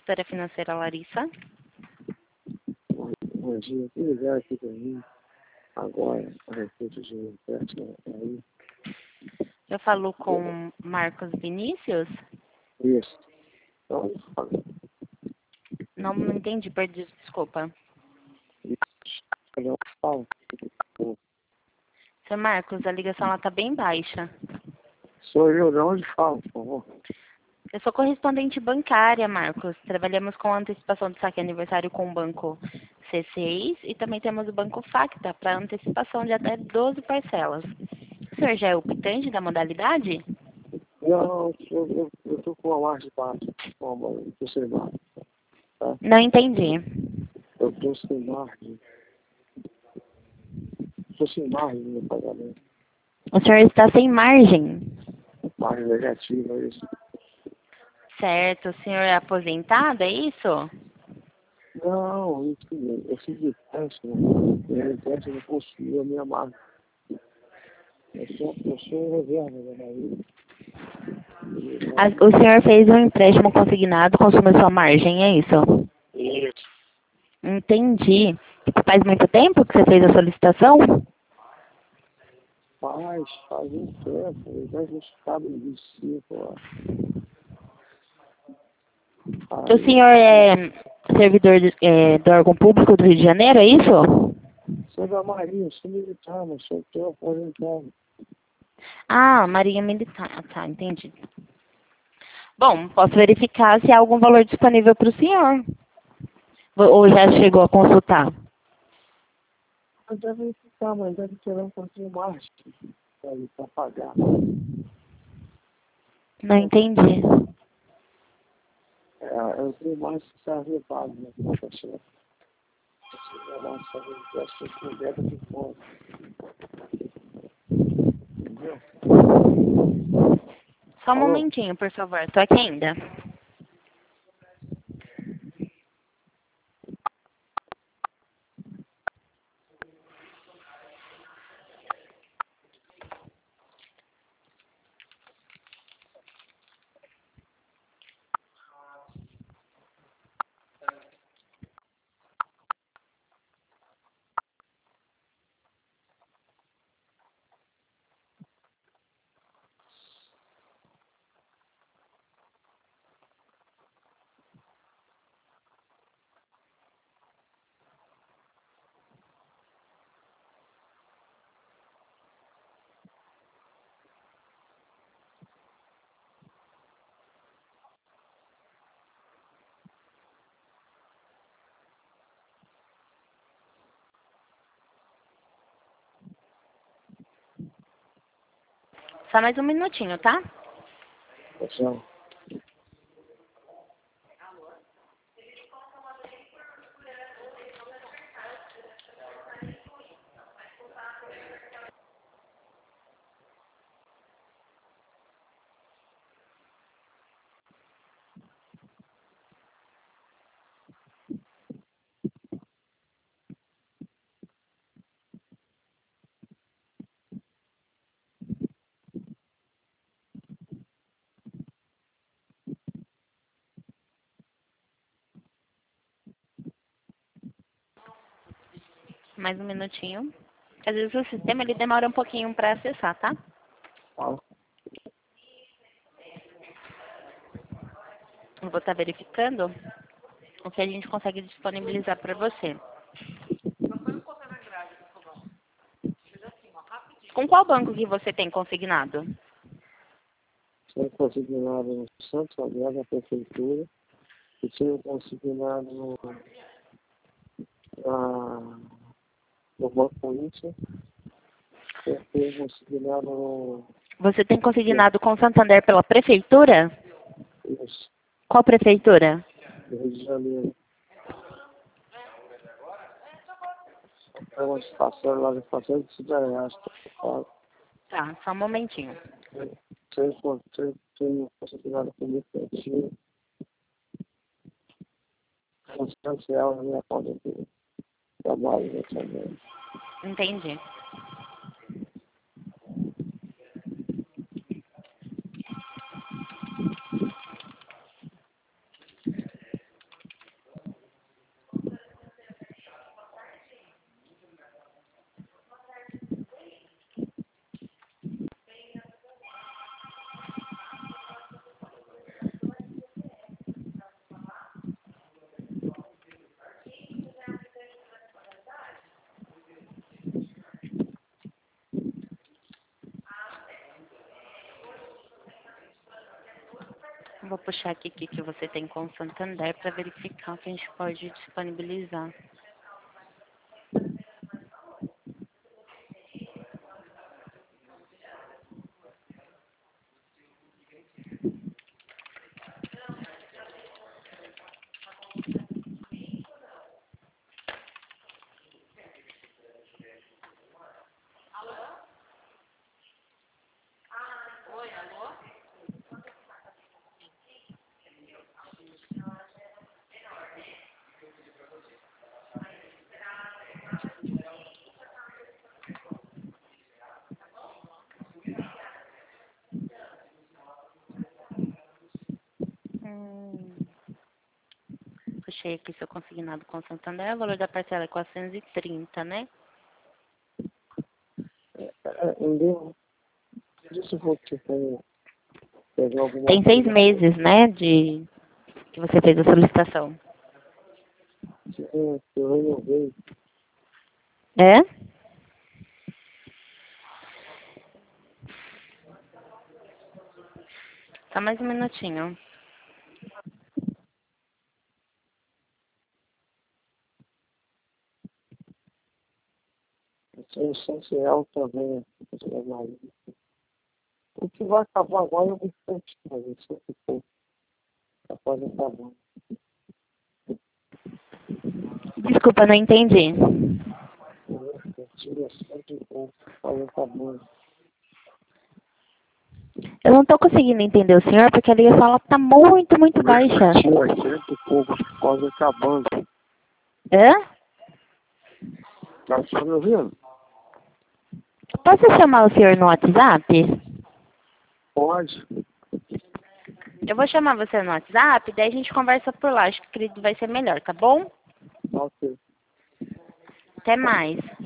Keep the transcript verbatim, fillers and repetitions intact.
gestora financeira Larissa. Bom dia, que ligar aqui para mim agora a respeito de um empréstimo aí. Eu falo com Marcos Vinícius. Isso. Então, fala. Não, não entendi, perdi, desculpa. Eu falo. Seu Marcos, a ligação ela tá bem baixa. Sou eu, de onde falo, por favor? Eu sou correspondente bancária, Marcos. Trabalhamos com antecipação de saque aniversário com o banco C seis e também temos o banco Facta para antecipação de até doze parcelas. O senhor já é o optante da modalidade? Não, eu, eu, eu tô com uma margem baixa, com uma, eu tô sem margem, tá? Não entendi. Eu tô sem margem. Tô sem margem no pagamento. O senhor está sem margem. Margem negativa, é isso. Certo. O senhor é aposentado, é isso? Não, isso, eu fiz de teste, né? E a teste não consumiu a minha margem. Eu sou, eu sou reserva da Bahia. A- O senhor fez um empréstimo consignado, consumiu sua margem, é isso? Isso. Entendi. Faz muito tempo que você fez a solicitação? Faz, faz um tempo, eu já justificado em vinte e cinco, ó. O senhor é servidor de- é, do órgão público do Rio de Janeiro, é isso? Sou da Marinha, sou militar, mas sou teu aposentado. Ah, Marinha Militar. Ah, tá, entendi. Bom, posso verificar se há algum valor disponível para o senhor. Ou já chegou a consultar? Mas deve ficar, mas deve ter um pouquinho mais para pagar. Não entendi. É, eu tenho mais que ser arrebado, né? Porque se eu tiver mais que fazer empréstimo com débito de fora. Entendeu? Só um Alô? momentinho, por favor. Estou aqui ainda. Só mais um minutinho, tá? Pessoal, Mais um minutinho. Às vezes o sistema ele demora um pouquinho para acessar, tá? fala. Eu vou estar verificando o que a gente consegue disponibilizar para você. Com qual banco que você tem consignado? Tinha consignado no Santos André, na prefeitura, e tinha consignado no, na, no Banco Corinthians, e tinha consignado no, Você tem consignado com Santander pela prefeitura? isso, Qual prefeitura? no Rio de Janeiro. É uma estação lá de estação de Cidade, fala. Tá, só um momentinho. Tinha tinha consignado com mercantil, constante real na minha conta de trabalho, né, também. Entendi. Vou puxar aqui o que que você tem com o Santander para verificar o que a gente pode disponibilizar. Hum, puxei aqui seu consignado com o Santander, o valor da parcela é quatrocentos e trinta, né? É, é, entendeu? Deixa eu vou tipo, pegar alguma Tem seis coisa. meses, né, de que você fez a solicitação. É, eu renovei. É? Só mais um minutinho. Essa é essencial também. O que vai acabar agora é o bastante, mas isso é que for. Tá quase acabando. Desculpa, não entendi. Tira cento e pouco, quase acabando. Eu não tô conseguindo entender o senhor porque a liga fala que tá muito, muito baixa. Tira cento e pouco, quase acabando. É? Tá só me ouvindo? Posso chamar o senhor no WhatsApp? Pode. Eu vou chamar você no WhatsApp, daí a gente conversa por lá. Acho que acredito vai ser melhor, tá bom? Ok. Até mais.